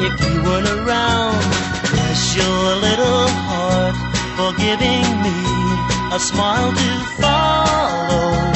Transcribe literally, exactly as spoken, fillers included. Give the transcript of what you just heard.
if you weren't around. Bless your little heart for giving me a smile to follow.